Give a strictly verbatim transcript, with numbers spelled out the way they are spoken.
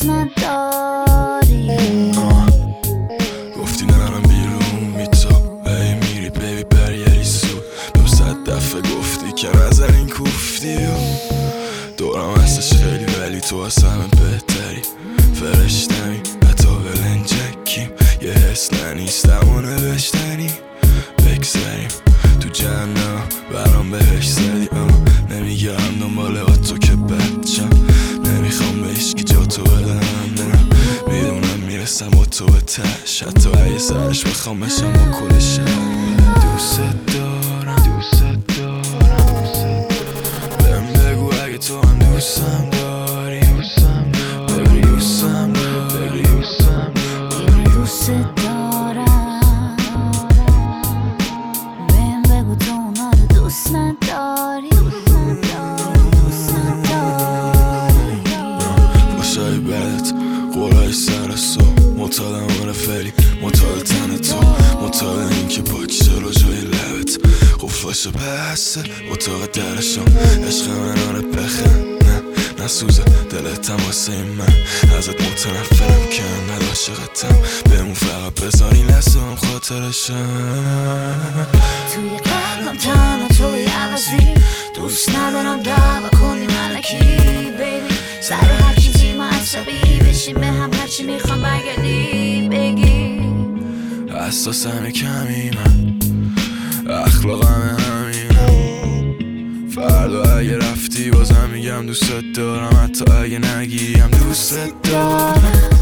نداری. گفتی نرم بیرون میتا ای میری بیبی برگری سو دو صد دفعه گفتی که نظر این کوفتی دورم هستش خیلی ولی تو از همه بهتری فرشتمی حتی ولنجکیم یه حس ننیستم و نوشتنی بگذریم تو جهنم برام بهش زدی نمیگرم دنبال تو که بچم نمیخوام به هیچکی جا تو بدم میدونم میرسم با تو به تش حتی اگه سرش بخوام بشم با کل شهر دوست دارم دوست دارم بهم بگو اگه تو هم دوستم داری دوستم داری دوستم داری دوستم داری دوست دارم بهم بگو تو اونا رو دوست نداری دوست نداری. باشای بدت قولای سر سو مطالم آره فری مطال تن تو مطال این که پاک چرا جای لبت قفاش بسته اتاق درشم عشق من آره بخن نه نسوزه دلتم واسه من ازت متنفرم که انقدر عاشقتم بهمون فقط بذاری لسم خاطرشم توی قلبم تنها توی عوضی دوست ندارم دعوا کنی ملکی بیبی سر هر چیزی ما عصبی بشیم به هم هرچی میخوام برگردی بگی حساسم کمی من اخلاقم همینم فردا اگه رفتی بازم میگم دوست دارم حتی اگه نگیم دوست دارم